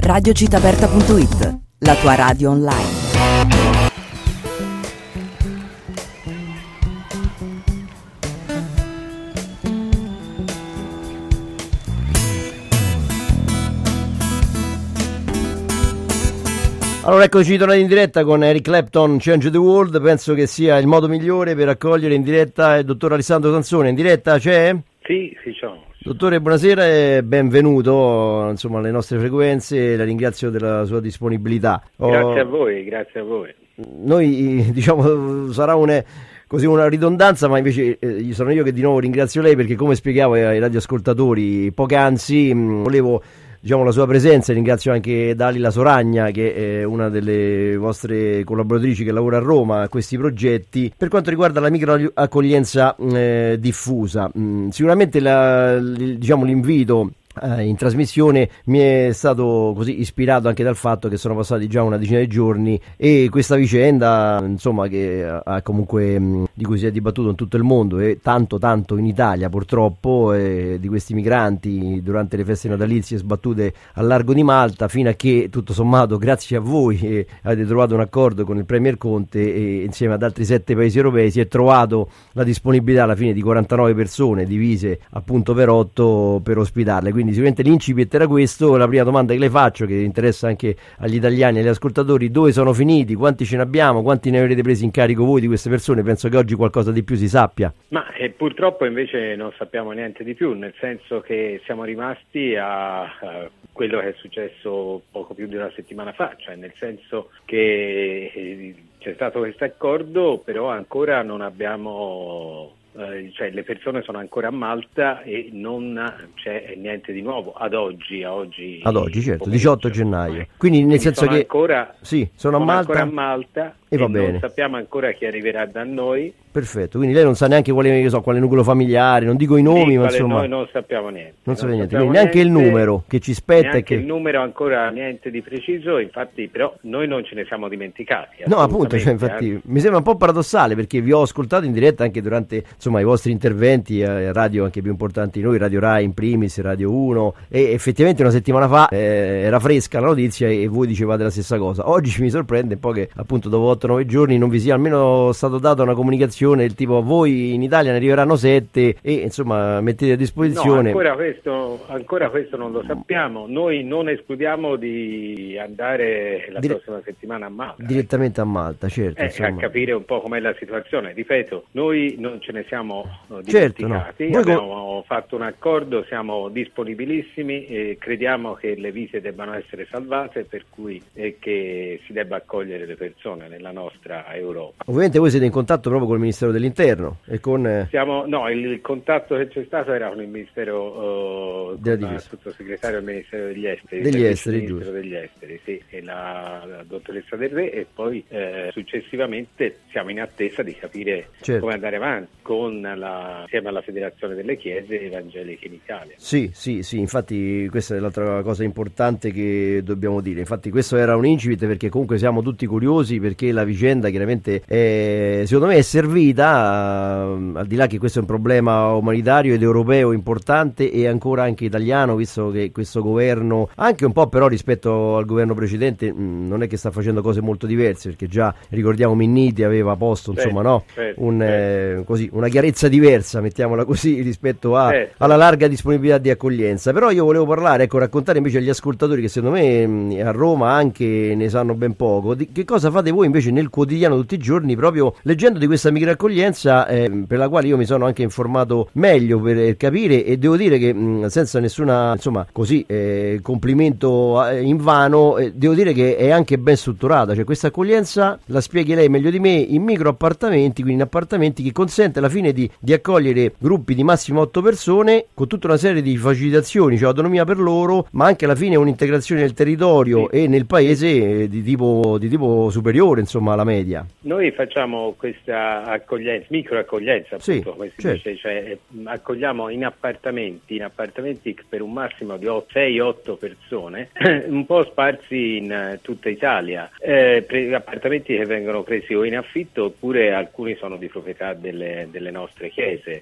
radiocitaaperta.it, la tua radio online. Allora eccoci tornati in diretta con Eric Clapton, Change the World. Penso che sia il modo migliore per accogliere in diretta il dottor Alessandro Sansone. In diretta c'è? Sì, ciao. Dottore, buonasera e benvenuto insomma alle nostre frequenze. La ringrazio della sua disponibilità. Grazie a voi. Noi diciamo sarà una ridondanza, ma invece sono io che di nuovo ringrazio lei, perché come spiegavo ai radioascoltatori poc'anzi, volevo la sua presenza. Ringrazio anche Dalila Soragna, che è una delle vostre collaboratrici che lavora a Roma a questi progetti per quanto riguarda la microaccoglienza diffusa. Sicuramente l'invito in trasmissione mi è stato così ispirato anche dal fatto che sono passati già una decina di giorni e questa vicenda che ha comunque di cui si è dibattuto in tutto il mondo e tanto in Italia purtroppo, di questi migranti durante le feste natalizie sbattute al largo di Malta, fino a che tutto sommato grazie a voi avete trovato un accordo con il Premier Conte e insieme ad altri 7 paesi europei si è trovato la disponibilità alla fine di 49 persone divise appunto per 8 per ospitarle. Quindi sicuramente l'incipit era questo. La prima domanda che le faccio, che interessa anche agli italiani e agli ascoltatori: dove sono finiti? Quanti ce ne abbiamo? Quanti ne avrete presi in carico voi di queste persone? Penso che oggi qualcosa di più si sappia. Ma purtroppo invece non sappiamo niente di più, nel senso che siamo rimasti a quello che è successo poco più di una settimana fa, cioè nel senso che c'è stato questo accordo, però ancora non abbiamo... le persone sono ancora a Malta e non c'è niente di nuovo ad oggi certo, 18 gennaio. Quindi nel senso che ancora, sono ancora a Malta e va bene. Non sappiamo ancora chi arriverà da noi. Perfetto, quindi lei non sa neanche quale nucleo familiare, non dico i nomi, ma insomma noi non sappiamo niente. Non sappiamo niente, quindi neanche il numero che ci spetta. Neanche il numero ancora niente di preciso, infatti, però noi non ce ne siamo dimenticati. No, appunto, infatti mi sembra un po' paradossale, perché vi ho ascoltato in diretta anche durante i vostri interventi a radio anche più importanti di noi, Radio Rai in primis, Radio 1, e effettivamente una settimana fa era fresca la notizia e voi dicevate la stessa cosa. Oggi mi sorprende un po' che appunto dopo 8-9 giorni non vi sia almeno stato data una comunicazione del tipo: a voi in Italia ne arriveranno 7 e insomma mettete a disposizione. No, ancora questo non lo sappiamo. Noi non escludiamo di andare la prossima settimana a Malta. Direttamente a Malta, certo. A capire un po' com'è la situazione. Ripeto, noi non ce ne siamo dimenticati, abbiamo fatto un accordo, siamo disponibilissimi e crediamo che le vite debbano essere salvate, per cui che si debba accogliere le persone nella nostra Europa. Ovviamente voi siete in contatto proprio con il Ministero dell'Interno e con... il contatto che c'è stato era con il Ministero il sottosegretario del Ministero degli Esteri, giusto. Degli Esteri, sì, e la dottoressa Del Re, e poi successivamente siamo in attesa di capire come andare avanti insieme alla Federazione delle Chiese Evangeliche in Italia. Sì, infatti questa è l'altra cosa importante che dobbiamo dire. Infatti questo era un incipit, perché comunque siamo tutti curiosi, perché la vicenda chiaramente secondo me è servita, al di là che questo è un problema umanitario ed europeo importante e ancora anche italiano, visto che questo governo, anche un po' però rispetto al governo precedente, non è che sta facendo cose molto diverse, perché già ricordiamo Minniti aveva posto una chiarezza diversa, mettiamola così, rispetto alla larga disponibilità di accoglienza. Però io volevo raccontare invece agli ascoltatori, che secondo me a Roma anche ne sanno ben poco, di che cosa fate voi invece nel quotidiano tutti i giorni, proprio leggendo di questa microaccoglienza, per la quale io mi sono anche informato meglio per capire, e devo dire che senza nessuna complimento invano, devo dire che è anche ben strutturata. Cioè questa accoglienza, la spieghi lei meglio di me, in micro appartamenti, quindi in appartamenti, che consente alla fine di accogliere gruppi di massimo 8 persone con tutta una serie di facilitazioni, cioè autonomia per loro, ma anche alla fine un'integrazione nel territorio e nel paese di tipo superiore, insomma la media? Noi facciamo questa accoglienza, microaccoglienza appunto, come si dice, cioè accogliamo in appartamenti per un massimo di 6-8 persone, un po' sparsi in tutta Italia, appartamenti che vengono presi o in affitto oppure alcuni sono di proprietà delle nostre chiese,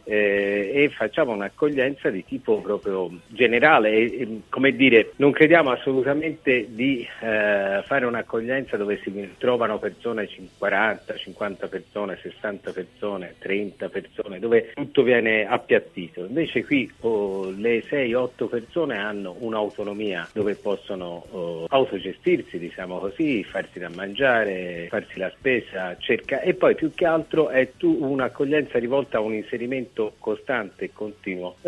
e facciamo un'accoglienza di tipo proprio generale, e, come dire, non crediamo assolutamente di fare un'accoglienza dove si trovano persone 40, 50 persone, 60 persone, 30 persone, dove tutto viene appiattito. Invece qui le 6-8 persone hanno un'autonomia dove possono autogestirsi, diciamo così, farsi da mangiare, farsi la spesa, e poi più che altro è un'accoglienza rivolta a un inserimento costante e continuo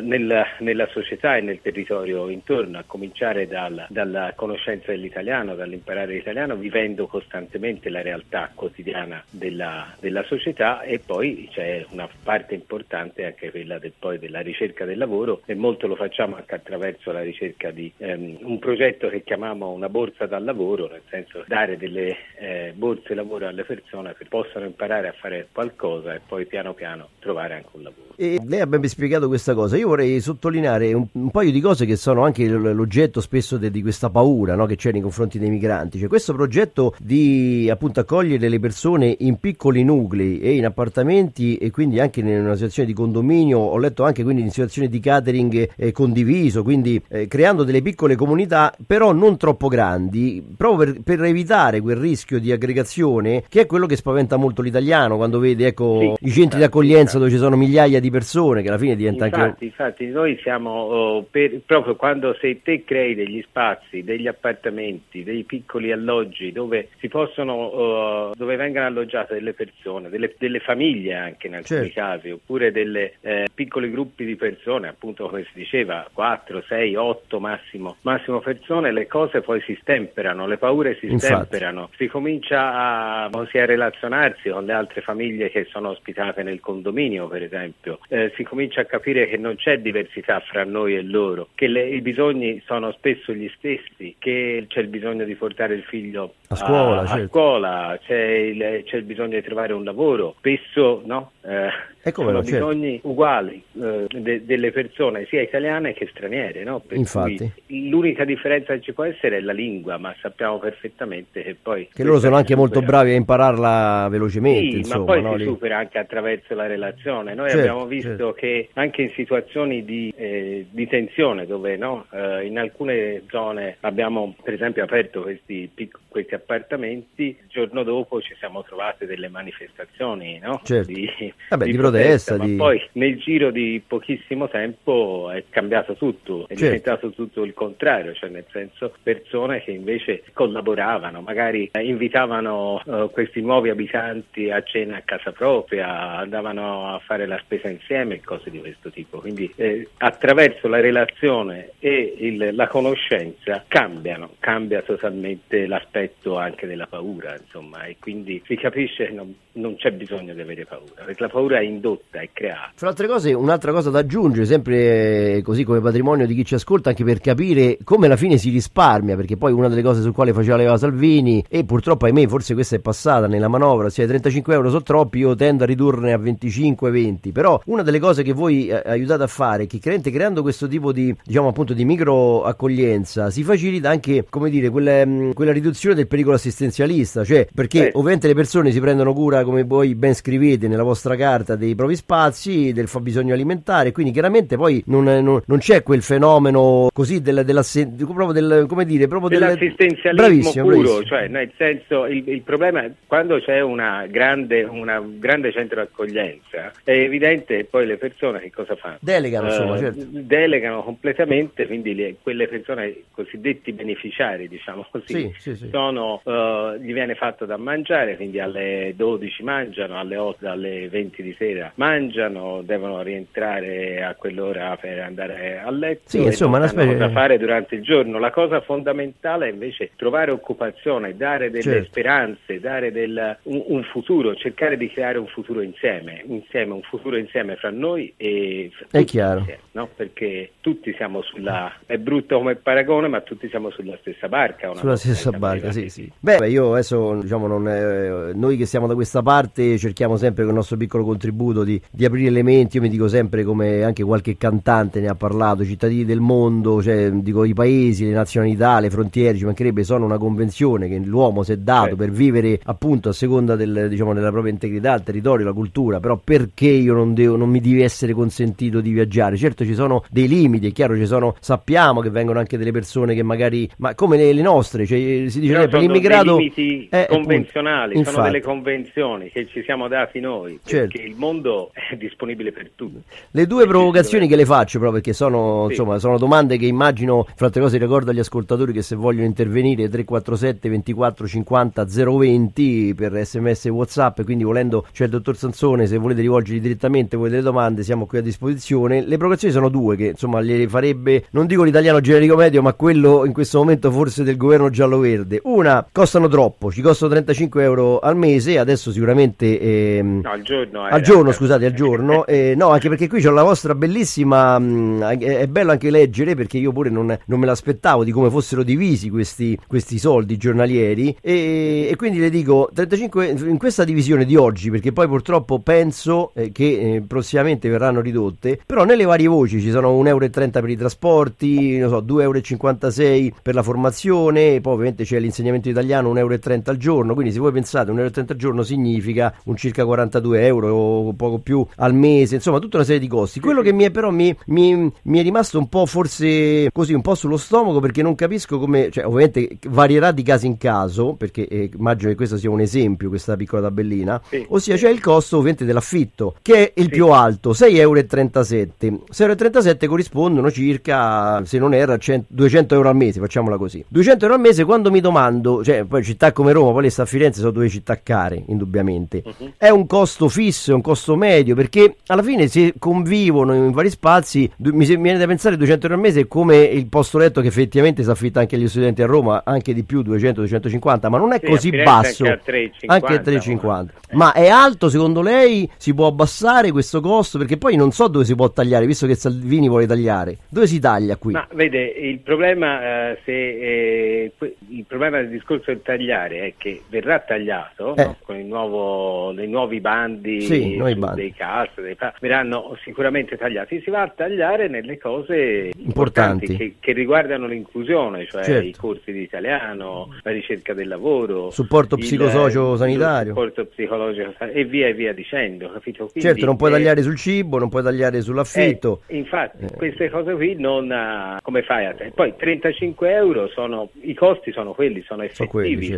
nella società e nel territorio intorno, a cominciare dalla conoscenza dell'italiano, dall'imparare l'italiano, vivendo costantemente la realtà quotidiana della società, e poi c'è una parte importante anche quella della ricerca del lavoro, e molto lo facciamo anche attraverso la ricerca di un progetto che chiamiamo una borsa dal lavoro, nel senso dare delle borse lavoro alle persone che possano imparare a fare qualcosa e poi piano piano trovare anche un lavoro. E lei ha ben spiegato questa cosa. Io vorrei sottolineare un paio di cose che sono anche l'oggetto spesso di questa paura, no, che c'è nei confronti dei migranti. Cioè questo progetto di appunto accogliere le persone in piccoli nuclei e in appartamenti, e quindi anche in una situazione di condominio, ho letto anche quindi in situazione di catering condiviso, quindi creando delle piccole comunità però non troppo grandi, proprio per evitare quel rischio di aggregazione che è quello che spaventa molto l'italiano quando vede i centri di accoglienza dove ci sono migliaia di persone, che alla fine diventa infatti noi siamo proprio quando se te crei degli spazi, degli appartamenti, dei piccoli alloggi dove si possono dove vengono alloggiate delle persone, delle famiglie anche in alcuni casi, oppure delle piccoli gruppi di persone, appunto come si diceva 4, 6, 8 massimo persone, le cose poi si stemperano, le paure si stemperano, si comincia a relazionarsi con le altre famiglie che sono ospitate nel condominio, per esempio, si comincia a capire che non c'è diversità fra noi e loro, che i bisogni sono spesso gli stessi, che c'è il bisogno di portare il figlio a scuola, c'è il bisogno di trovare un lavoro, spesso no? Sono bisogni uguali delle persone sia italiane che straniere, no? Per Infatti. Cui l'unica differenza che ci può essere è la lingua, ma sappiamo perfettamente che poi loro sono anche molto bravi a impararla velocemente. Sì, insomma, ma poi no? si supera anche attraverso la relazione. Noi abbiamo visto che anche in situazioni di tensione, dove in alcune zone abbiamo per esempio aperto questi appartamenti, il giorno dopo ci siamo trovate delle manifestazioni, no? di protesta, ma poi nel giro di pochissimo tempo è cambiato tutto, è diventato tutto il contrario, cioè nel senso persone che invece collaboravano, magari invitavano questi nuovi abitanti a cena a casa propria, andavano a fare la spesa insieme, cose di questo tipo. Quindi attraverso la relazione e la conoscenza cambia totalmente l'aspetto anche della paura, insomma, e quindi si capisce che non c'è bisogno di avere paura, perché la paura è indotta, è creata. Fra altre cose, un'altra cosa da aggiungere, sempre così come patrimonio di chi ci ascolta, anche per capire come alla fine si risparmia, perché poi una delle cose su quale faceva leva Salvini, e purtroppo ahimè forse questa è passata nella manovra, se 35 euro sono troppi, io tendo a ridurne a 25-20, però una delle cose che voi aiutate a fare è che creando questo tipo di, diciamo appunto, di micro accoglienza si facilita anche, come dire, quella riduzione del pericolo assistenzialista, cioè perché ovviamente le persone si prendono cura, come voi ben scrivete nella vostra carta, dei propri spazi, del fabbisogno alimentare, quindi chiaramente poi non c'è quel fenomeno così dell'assistenzialismo puro, cioè nel senso il problema è quando c'è una grande centro d'accoglienza, è evidente che poi le persone che cosa fanno? Delegano, insomma, delegano completamente, quindi quelle persone cosiddetti beneficiari, diciamo così, gli viene fatto da mangiare, quindi alle 12 mangiano, alle 8, alle 20 20 di sera mangiano, devono rientrare a quell'ora per andare a letto, sì, insomma, non sanno cosa fare durante il giorno. La cosa fondamentale è invece trovare occupazione, dare delle speranze, dare un futuro, cercare di creare un futuro insieme, un futuro insieme fra noi e è chiaro, insieme, no? Perché tutti siamo è brutto come paragone, ma tutti siamo sulla stessa barca. Sulla stessa barca, sì. Beh, io adesso, diciamo, noi che siamo da questa parte cerchiamo sempre con il nostro piccolo contributo di aprire le menti. Io mi dico sempre, come anche qualche cantante ne ha parlato, i cittadini del mondo, cioè dico i paesi, le nazionalità, le frontiere, ci mancherebbe, sono una convenzione che l'uomo si è dato per vivere appunto a seconda della propria integrità, il territorio, la cultura. Però perché io non mi deve essere consentito di viaggiare? Certo, ci sono dei limiti, è chiaro, sappiamo che vengono anche delle persone che magari, ma come le nostre, cioè, si dice per l'immigrato, dei limiti convenzionali, sono delle convenzioni che ci siamo dati noi, perché il mondo è disponibile per tutti. Le due provocazioni che le faccio, proprio perché sono insomma sono domande che immagino, fra altre cose ricordo agli ascoltatori che se vogliono intervenire 347 24 50 020 per SMS e WhatsApp, quindi volendo c'è il dottor Sansone, se volete rivolgergli direttamente voi delle domande siamo qui a disposizione. Le provocazioni sono due che insomma le farebbe, non dico l'italiano generico medio, ma quello in questo momento forse del governo giallo-verde. Una, costano troppo, ci costano 35 euro al mese, adesso sicuramente al giorno, no, anche perché qui c'ho la vostra bellissima, è bello anche leggere, perché io pure non me l'aspettavo di come fossero divisi questi soldi giornalieri, e quindi le dico 35 in questa divisione di oggi, perché poi purtroppo penso che prossimamente verranno ridotte, però nelle varie voci ci sono 1,30 euro per i trasporti, non so, 2,56 euro per la formazione, poi ovviamente c'è l'insegnamento italiano 1,30 euro al giorno, quindi se voi pensate 1,30 euro al giorno significa un circa 42 euro o poco più al mese, insomma tutta una serie di costi. Quello che mi è rimasto un po', forse così, un po' sullo stomaco, perché non capisco come, cioè ovviamente varierà di caso in caso, perché immagino che questo sia un esempio, questa piccola tabellina, ossia c'è il costo ovviamente dell'affitto, che è il più alto, 6,37 euro. 6,37 euro corrispondono circa, se non erro, 200 euro al mese, facciamola così. 200 euro al mese, quando mi domando, cioè poi città come Roma, poi le sta a Firenze, sono due città care, indubbiamente. È un costo fisso, è un costo medio, perché alla fine se convivono in vari spazi, mi viene da pensare 200 euro al mese è come il posto letto che effettivamente si affitta anche agli studenti a Roma, anche di più, 200-250, ma non è così basso, anche a 3,50. Ma è alto secondo lei? Si può abbassare questo costo? Perché poi non so dove si può tagliare, visto che Salvini vuole tagliare. Dove si taglia qui? Ma vede, il problema il problema del discorso del tagliare è che verrà tagliato no? Con i nuovi bandi, dei CAS, verranno sicuramente tagliati. Si va a tagliare nelle cose importanti che riguardano l'inclusione, cioè i corsi di italiano, la ricerca del lavoro, supporto psicosocio sanitario, supporto psicologico e via dicendo, capito? Quindi, certo, non puoi tagliare sul cibo, non puoi tagliare sull'affitto. Infatti queste cose qui non come fai a te? Poi 35 euro i costi sono quelli, sono effettivi.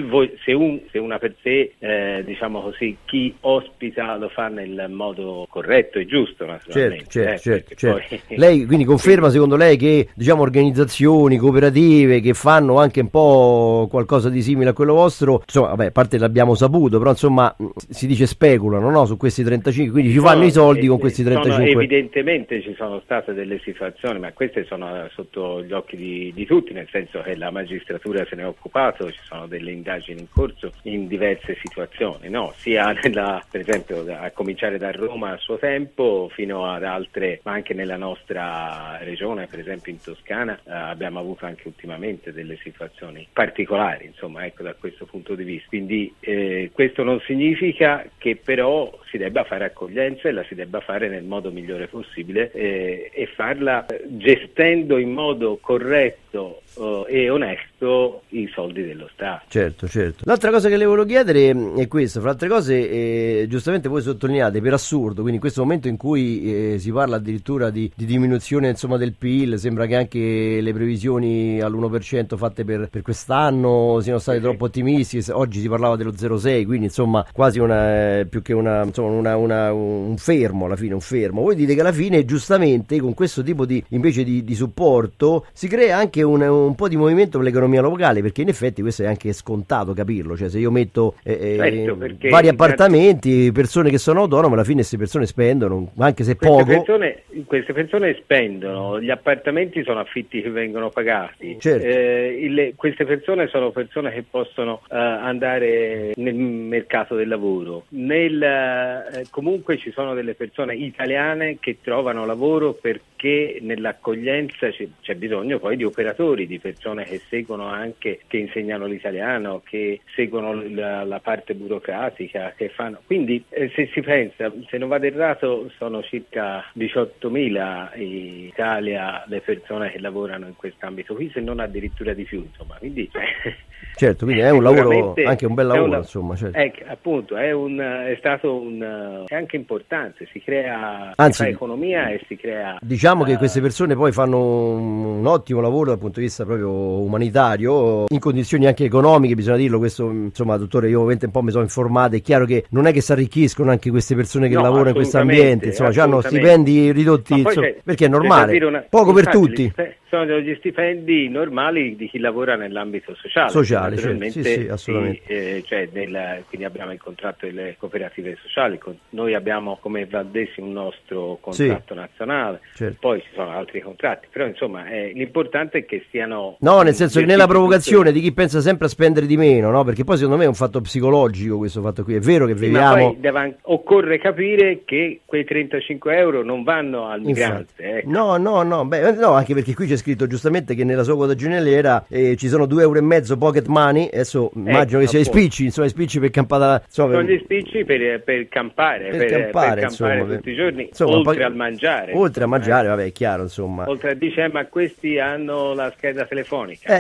Se una per sé, diciamo così, chi ospita lo fa nel modo corretto e giusto, naturalmente. Certo. Poi... Lei quindi conferma, secondo lei, che diciamo organizzazioni cooperative che fanno anche un po' qualcosa di simile a quello vostro, insomma, vabbè, a parte l'abbiamo saputo, però insomma si dice speculano, no? Su questi 35, quindi ci fanno i soldi con questi 35. Evidentemente ci sono state delle situazioni, ma queste sono sotto gli occhi di tutti, nel senso che la magistratura se ne è occupato, ci sono delle indagini in corso in diverse situazioni, no? Sia per esempio a cominciare da Roma a suo tempo fino ad altre, ma anche nella nostra regione, per esempio in Toscana, abbiamo avuto anche ultimamente delle situazioni particolari, insomma, ecco, da questo punto di vista. Quindi questo non significa che però si debba fare accoglienza e la si debba fare nel modo migliore possibile e farla gestendo in modo corretto e onesto i soldi dello Stato. Certo. L'altra cosa che le volevo chiedere è questa, fra altre cose, giustamente voi sottolineate, per assurdo, quindi in questo momento in cui si parla addirittura di diminuzione insomma del PIL, sembra che anche le previsioni all'1% fatte per quest'anno siano state troppo ottimistiche. Oggi si parlava dello 0,6, quindi insomma quasi più che una insomma un fermo, alla fine un fermo. Voi dite che alla fine giustamente con questo tipo di invece di supporto si crea anche un po' di movimento per l'economia locale, perché in effetti questo è anche scontato capirlo, cioè se io metto vari appartamenti, persone che sono autonome, alla fine queste persone spendono, anche se poco. Queste persone spendono, gli appartamenti sono affitti che vengono pagati, certo. Queste persone sono persone che possono andare nel mercato del lavoro, comunque ci sono delle persone italiane che trovano lavoro perché nell'accoglienza c'è bisogno poi di operatori, di persone che seguono anche, che insegnano l'italiano, che seguono la parte burocratica, che fanno. Quindi se si pensa, se non vado errato, sono circa 18.000 in Italia le persone che lavorano in quest'ambito qui, se non addirittura di più, insomma. Quindi certo, quindi è un lavoro, anche un bel lavoro, insomma. Certo. Appunto, è stato è anche importante, si crea economia e si crea. Diciamo che queste persone poi fanno un ottimo lavoro dal punto di vista proprio umanitario, in condizioni anche economiche, bisogna dirlo, questo insomma, dottore, io ovviamente un po' mi sono informato, è chiaro che non è che si arricchiscono anche queste persone che lavorano in questo ambiente, insomma, hanno stipendi ridotti, insomma, perché è normale, poco per tutti. Sono degli stipendi normali di chi lavora nell'ambito sociale naturalmente, sì, assolutamente. Quindi abbiamo il contratto delle cooperative sociali, noi abbiamo come Valdesi un nostro contratto nazionale, certo. Poi ci sono altri contratti, però insomma l'importante è che stiano... No, nel senso che nella provocazione di chi pensa sempre a spendere di meno, no? Perché poi secondo me è un fatto psicologico questo fatto qui, è vero che viviamo... Ma poi occorre capire che quei 35 euro non vanno al migrante. Ecco. No, anche perché qui c'è scritto giustamente che nella sua quota giornaliera ci sono 2,5 euro pocket money, adesso immagino che sia i spicci, insomma i spicci per campare, sono gli spicci per campare, per campare tutti i giorni, insomma, oltre al mangiare. Oltre a mangiare, vabbè, è chiaro, insomma. Oltre a dire, ma questi hanno la scheda telefonica,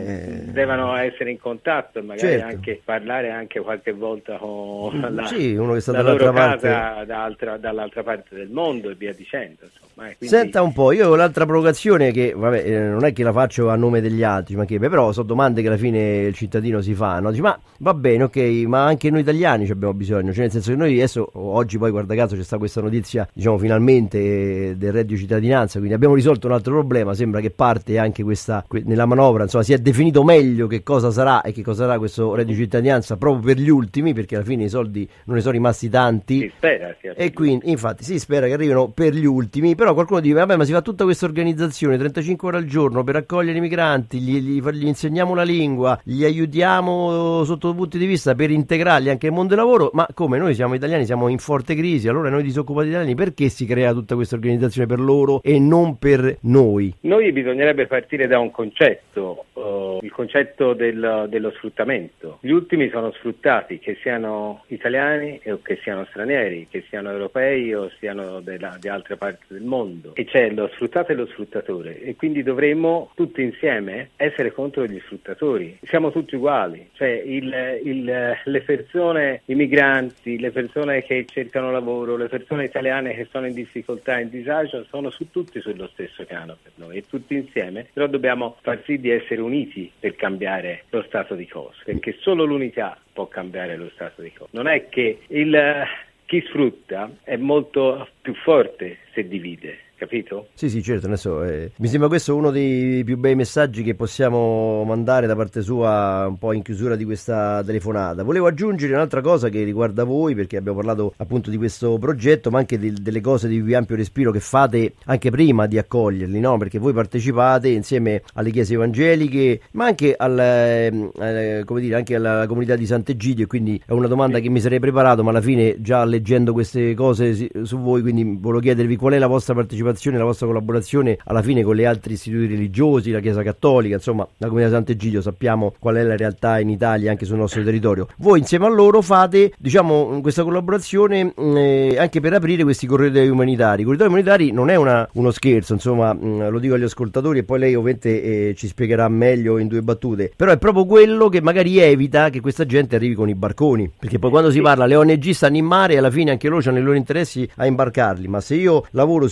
devono essere in contatto e magari certo. anche parlare anche qualche volta con uno che sta la dall'altra loro parte, casa dall'altra parte del mondo e via dicendo, insomma. Quindi... Senta un po', io ho l'altra provocazione che, non è che la faccio a nome degli altri, però sono domande che alla fine il cittadino si fa, no? Dice, ma va bene, ok, ma anche noi italiani ci abbiamo bisogno, cioè nel senso che noi adesso, oggi poi guarda caso c'è stata questa notizia, diciamo finalmente, del reddito cittadinanza, quindi abbiamo risolto un altro problema, sembra che parte anche nella manovra, insomma si è definito meglio che cosa sarà e che cosa sarà questo reddito cittadinanza proprio per gli ultimi, perché alla fine i soldi non ne sono rimasti tanti, si spera, e quindi infatti si spera che arrivino per gli ultimi, però qualcuno dice, vabbè, ma si fa tutta questa organizzazione 35 ore al giorno per accogliere i migranti, gli insegniamo la lingua, gli aiutiamo sotto punti di vista per integrarli anche nel mondo del lavoro, ma come noi siamo italiani, siamo in forte crisi, allora noi disoccupati italiani perché si crea tutta questa organizzazione per loro e non per noi? Noi bisognerebbe partire da un concetto, il concetto dello sfruttamento. Gli ultimi sono sfruttati, che siano italiani o che siano stranieri, che siano europei o siano di altre parti del mondo, e c'è lo sfruttato e lo sfruttatore, e quindi dovremmo tutti insieme essere contro gli sfruttatori. Siamo tutti uguali, cioè le persone, i migranti, le persone che cercano lavoro, le persone italiane che sono in difficoltà, in disagio, sono tutti sullo stesso piano per noi, e tutti insieme però dobbiamo far sì di essere uniti per cambiare lo stato di cose, perché solo l'unità può cambiare lo stato di cose. Non è che chi sfrutta è molto più forte se divide. Capito? Sì, certo, adesso mi sembra questo uno dei più bei messaggi che possiamo mandare da parte sua un po' in chiusura di questa telefonata. Volevo aggiungere un'altra cosa che riguarda voi, perché abbiamo parlato appunto di questo progetto, ma anche delle cose di più ampio respiro che fate anche prima di accoglierli, no? Perché voi partecipate insieme alle chiese evangeliche, ma anche anche alla comunità di Sant'Egidio, e quindi è una domanda che mi sarei preparato, ma alla fine già leggendo queste cose su voi, quindi volevo chiedervi qual è la vostra partecipazione, la vostra collaborazione alla fine con gli altri istituti religiosi, la Chiesa Cattolica, insomma la comunità di Sant'Egidio, sappiamo qual è la realtà in Italia, anche sul nostro territorio. Voi insieme a loro fate, diciamo, questa collaborazione anche per aprire questi corridoi umanitari. I corridoi umanitari non è uno scherzo, insomma, lo dico agli ascoltatori e poi lei ovviamente ci spiegherà meglio in 2 battute, però è proprio quello che magari evita che questa gente arrivi con i barconi, perché poi quando si parla le ONG stanno in mare e alla fine anche loro hanno i loro interessi a imbarcarli, ma se io lavoro sui corridoi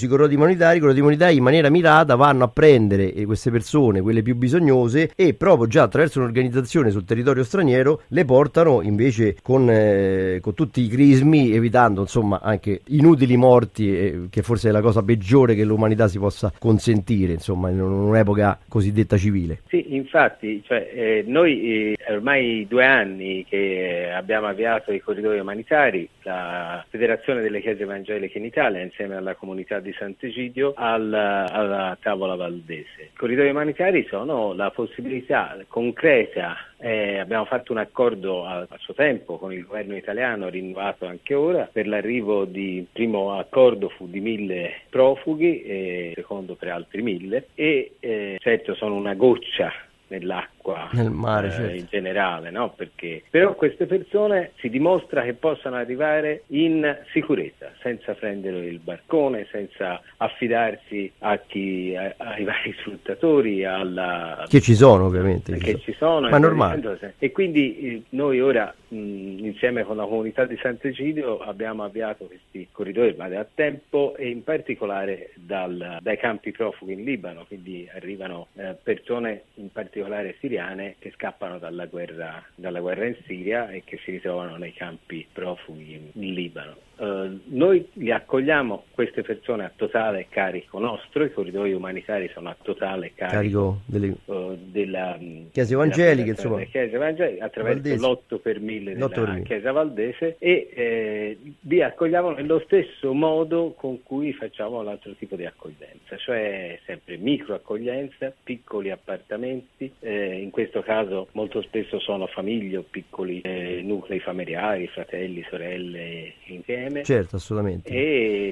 umanitari in maniera mirata vanno a prendere queste persone, quelle più bisognose, e proprio già attraverso un'organizzazione sul territorio straniero le portano invece con tutti i crismi, evitando insomma anche inutili morti, che forse è la cosa peggiore che l'umanità si possa consentire, insomma, in un'epoca cosiddetta civile. Sì, infatti, noi ormai 2 anni che abbiamo avviato i corridoi umanitari, la Federazione delle Chiese Evangeliche in Italia insieme alla comunità di Sant'Egidio alla Tavola Valdese. I corridoi umanitari sono la possibilità concreta. Abbiamo fatto un accordo a suo tempo con il governo italiano, rinnovato anche ora, per l'arrivo il primo accordo fu di 1.000 profughi, il secondo per altri 1.000, e certo sono una goccia nell'acqua, nel mare, certo, in generale, no? Perché però queste persone si dimostra che possono arrivare in sicurezza, senza prendere il barcone, senza affidarsi ai vari sfruttatori, che ci sono ovviamente, che ci sono, ma è normale. E quindi noi ora insieme con la comunità di Sant'Egidio abbiamo avviato questi corridoi da tempo, e in particolare dai campi profughi in Libano, quindi arrivano persone in particolare siriane che scappano dalla guerra in Siria e che si ritrovano nei campi profughi in Libano. Noi li accogliamo, queste persone, a totale carico nostro. I corridoi umanitari sono a totale carico della Chiese Evangeliche, insomma, delle Chiese Evangeliche, attraverso l'8 per 1000 della Chiesa Valdese, e li accogliamo nello stesso modo con cui facciamo l'altro tipo di accoglienza, cioè sempre microaccoglienza, piccoli appartamenti, in questo caso molto spesso sono famiglie o piccoli nuclei familiari, fratelli, sorelle insieme. Certo, assolutamente. E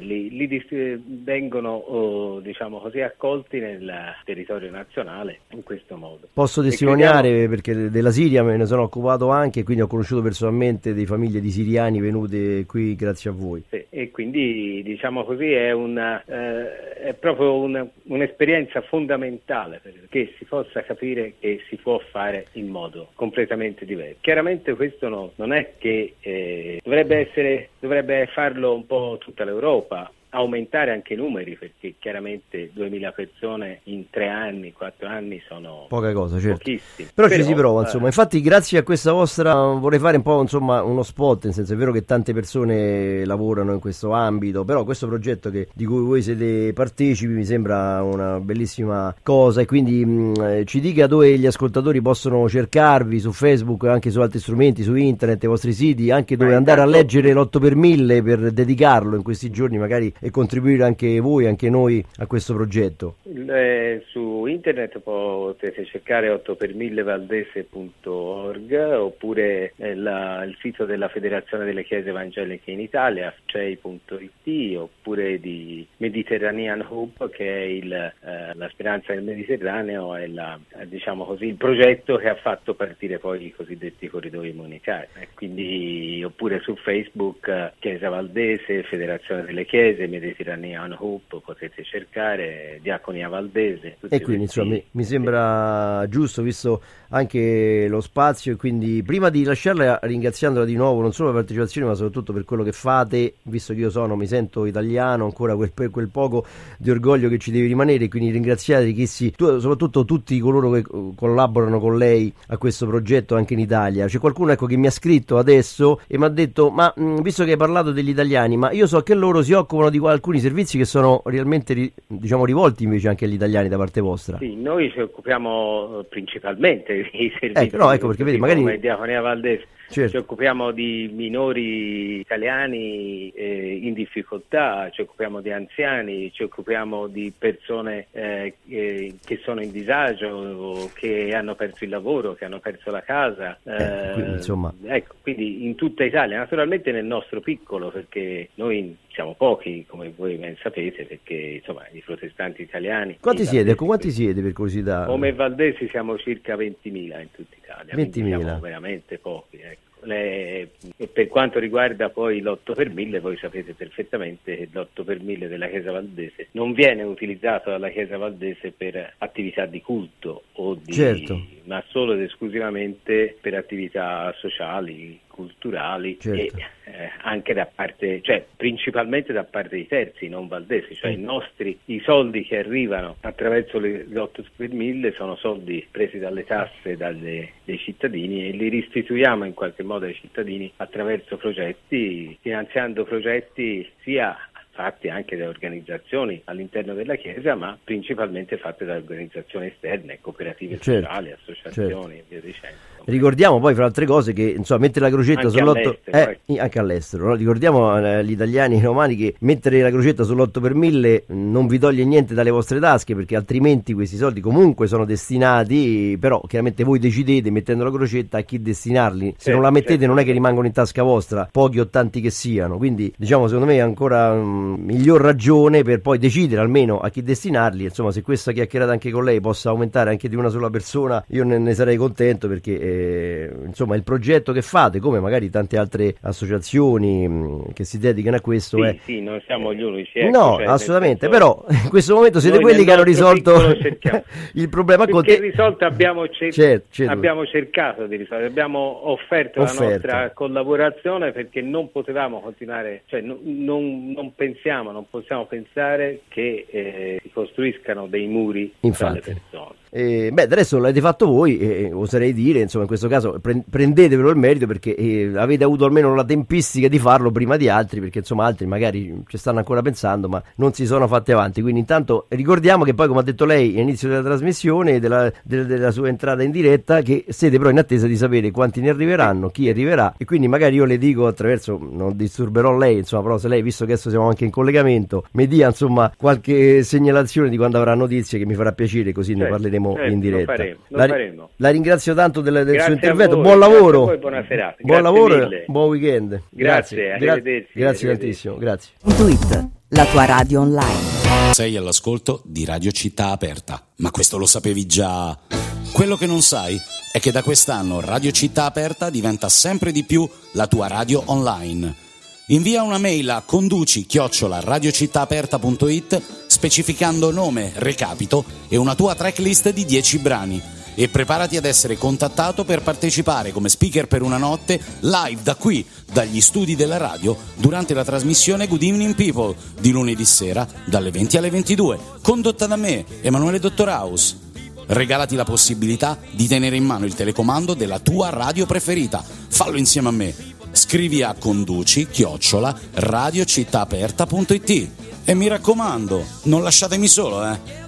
vengono diciamo così accolti nel territorio nazionale in questo modo. Posso testimoniare, perché della Siria me ne sono occupato anche, quindi ho conosciuto personalmente delle famiglie di siriani venute qui grazie a voi. Sì, e quindi diciamo così è proprio un'esperienza fondamentale perché si possa capire che si può fare in modo completamente diverso. Chiaramente questo non è che dovrebbe farlo un po' tutta l'Europa, aumentare anche i numeri, perché chiaramente 2000 persone in 3 anni, 4 anni sono poca cosa, certo. Pochissimi. Però ci si prova, insomma. Infatti, grazie a questa vostra, vorrei fare un po', insomma, uno spot, nel senso, è vero che tante persone lavorano in questo ambito, però questo progetto di cui voi siete partecipi mi sembra una bellissima cosa, e quindi ci dica dove gli ascoltatori possono cercarvi, su Facebook, anche su altri strumenti, su internet, i vostri siti, anche dove andare a leggere l'8 per 1000 per dedicarlo in questi giorni magari e contribuire anche voi, anche noi a questo progetto. Su internet potete cercare 8per1000valdese.org, oppure il sito della Federazione delle Chiese Evangeliche in Italia, fcei.it, oppure di Mediterranean Hope, che è la speranza del Mediterraneo, è diciamo così, il progetto che ha fatto partire poi i cosiddetti corridoi umanitari. Quindi, oppure su Facebook, Chiesa Valdese, Federazione delle Chiese, Mediterranean Hope, potete cercare Diaconia Valdese. E quindi insomma mi sembra giusto, visto anche lo spazio, e quindi prima di lasciarla, ringraziandola di nuovo non solo per la partecipazione ma soprattutto per quello che fate, visto che io mi sento italiano, ancora quel poco di orgoglio che ci deve rimanere, quindi ringraziate soprattutto tutti coloro che collaborano con lei a questo progetto anche in Italia. C'è qualcuno che mi ha scritto adesso e mi ha detto: ma visto che hai parlato degli italiani, ma io so che loro si occupano di alcuni servizi che sono realmente rivolti invece anche agli italiani da parte vostra. Sì, noi ci occupiamo principalmente di servizi, no, ecco, perché vedi, magari come Diaconia Valdese. Certo. Ci occupiamo di minori italiani in difficoltà, ci occupiamo di anziani, ci occupiamo di persone che sono in disagio, che hanno perso il lavoro, che hanno perso la casa. Quindi, insomma. Ecco, quindi in tutta Italia, naturalmente nel nostro piccolo, perché noi siamo pochi, come voi ben sapete, perché insomma i protestanti italiani. Quanti siete? Quanti siete, per curiosità? Come Valdesi siamo circa 20.000 in tutta Italia. 20.000. Siamo veramente pochi, ecco. E per quanto riguarda poi l'8 per 1000, voi sapete perfettamente che l'8 per 1000 della Chiesa Valdese non viene utilizzato dalla Chiesa Valdese per attività di culto o certo, ma solo ed esclusivamente per attività sociali, culturali, certo. e anche da parte, cioè principalmente da parte di terzi non valdesi, cioè i soldi che arrivano attraverso l'8 per 1000 sono soldi presi dalle tasse dei cittadini, e li restituiamo in qualche modo ai cittadini attraverso progetti, finanziando progetti sia fatti anche da organizzazioni all'interno della Chiesa, ma principalmente fatte da organizzazioni esterne, cooperative sociali, associazioni e via dicendo. Ricordiamo poi, fra altre cose, che insomma mettere la crocetta anche sull'8 anche all'estero, no? Ricordiamo gli italiani e i romani che mettere la crocetta sull'8 per 1000 non vi toglie niente dalle vostre tasche, perché altrimenti questi soldi comunque sono destinati, però chiaramente voi decidete, mettendo la crocetta, a chi destinarli. Se non la mettete non è che rimangono in tasca vostra, pochi o tanti che siano, quindi diciamo secondo me è ancora miglior ragione per poi decidere almeno a chi destinarli. Insomma, se questa chiacchierata anche con lei possa aumentare anche di una sola persona, io ne sarei contento, perché insomma il progetto che fate, come magari tante altre associazioni che si dedicano a questo, sì, non siamo gli unici, no, cioè, assolutamente, però in questo momento siete quelli che hanno risolto il problema risolto abbiamo cercato di risolvere, abbiamo offerto la nostra collaborazione, perché non potevamo continuare, cioè non possiamo pensare che si costruiscano dei muri tra le persone. Adesso l'avete fatto voi, oserei dire, insomma, in questo caso prendetevelo il merito, perché avete avuto almeno la tempistica di farlo prima di altri, perché insomma altri magari ci stanno ancora pensando ma non si sono fatti avanti. Quindi intanto ricordiamo che poi, come ha detto lei all'inizio della trasmissione, della sua entrata in diretta, che siete però in attesa di sapere quanti ne arriveranno, chi arriverà, e quindi magari io le dico attraverso, non disturberò lei, insomma, però se lei, visto che adesso siamo anche in collegamento, mi dia insomma qualche segnalazione di quando avrà notizie, che mi farà piacere, così ne parleremo in diretta. Lo faremo. La ringrazio tanto del suo intervento, voi, buon lavoro, voi, buona serata. Buon lavoro mille. Buon weekend. Grazie, grazie tantissimo, grazie. Tweet, la tua radio online. Sei all'ascolto di Radio Città Aperta, ma questo lo sapevi già? Quello che non sai è che da quest'anno Radio Città Aperta diventa sempre di più la tua radio online. Invia una mail a conduci@radiocittaaperta.it specificando nome, recapito e una tua tracklist di 10 brani, e preparati ad essere contattato per partecipare come speaker per una notte live da qui, dagli studi della radio, durante la trasmissione Good Evening People di lunedì sera dalle 20 alle 22, condotta da me, Emanuele Dottor House. Regalati la possibilità di tenere in mano il telecomando della tua radio preferita. Fallo insieme a me. Scrivi a conduci@radiocittaaperta.it e mi raccomando, non lasciatemi solo,